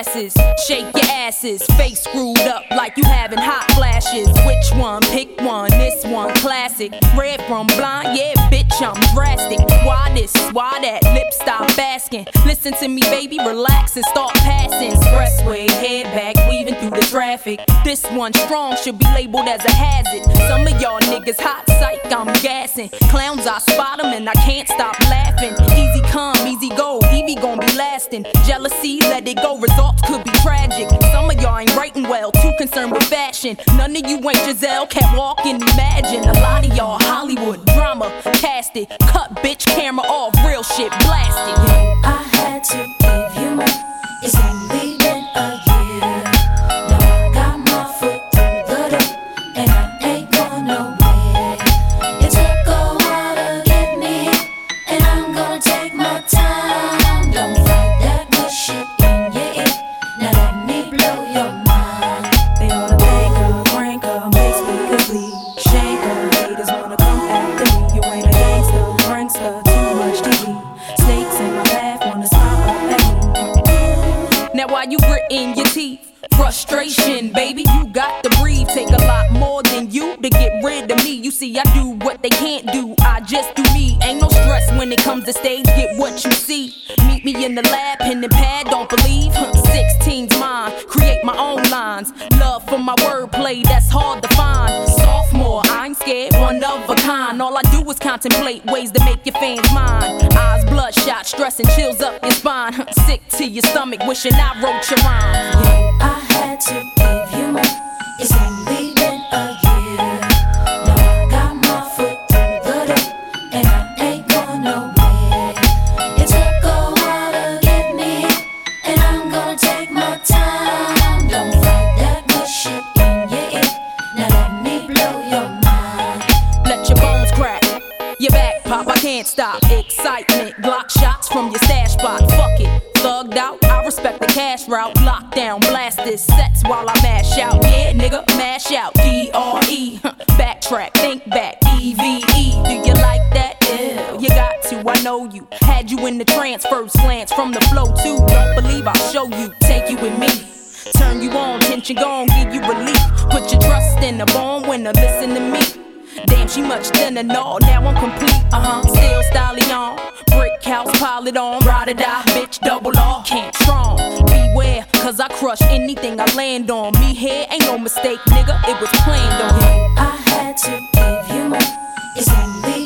glasses, shake your asses, face screwed up like you having hot flashes. Which one? Pick one, this one classic. Red from blind, yeah bitch I'm drastic. Why this, why that, lip stop asking. Listen to me baby, relax and start passing. Expressway, head back, weaving through the traffic. This one strong, should be labeled as a hazard. Some of y'all niggas hot psych, I'm gassing. Clowns I spot them and I can't stop laughing. Easy come, easy go, Evie gon' be lasting. Jealousy, let it go, results could be tragic. Some of y'all ain't writing well, too concerned with fashion. None of you ain't Giselle, can't walk and imagine. A lot of y'all Hollywood drama, cast it. Cut bitch, camera off, real shit blasted. I had to give you more. It's only been a year. Now I got my foot through the door, and I ain't going nowhere. It took a while to get me, and I'm gonna take my time. Don't fight that bullshit in your ear. Now let me blow your mind. They wanna thank her, crank her, make speakers bleed. Shake her, haters wanna come after me. You ain't a gangster, prankster, too much TV. Snakes in my path wanna smile up at me. Now while you gritting your teeth, frustration, baby, you got to breathe. Take a lot more than you to get rid of me. You see, I do what they can't do, I just do me. Ain't no stress when it comes to stage, get what you see. Meet me in the lab, pen and pad, don't believe. 16's mine, create my own lines. Love for my wordplay, that's hard to find. Sophomore, I ain't scared, one of a kind. All I do is contemplate ways to make your fans mine. Eyes bloodshot, stress and chills up your spine. Sick to your stomach, wishing I wrote your rhymes. I had to give you more. It's only been a year. Now I got my foot through the door, and I ain't going nowhere. It took a while to get me, and I'm gonna take my time. Don't fight that bullshit in your ear. Now let me blow your mind. Let your bones crack, your back pop, I can't stop. Excitement, Glock shots from your stash spot. Fuck it, thugged out, I respect the cash route. Lockdown, blast this sets while I mash out. Yeah, nigga, mash out. D-R-E, backtrack, think back. E-V-E, do you like that? Yeah, you got to, I know you. Had you in the trance, first glance from the flow too. Don't believe I'll show you, take you with me. Turn you on, tension gone, give you relief. Put your trust in the born winner, listen to me. Damn, she much thinner, no, now I'm complete, still styling on. Brick house, pile it on, ride or die, bitch, double R, can't strong. Beware, cause I crush anything I land on. Me here ain't no mistake, nigga, it was planned on. I had to give you more. It's only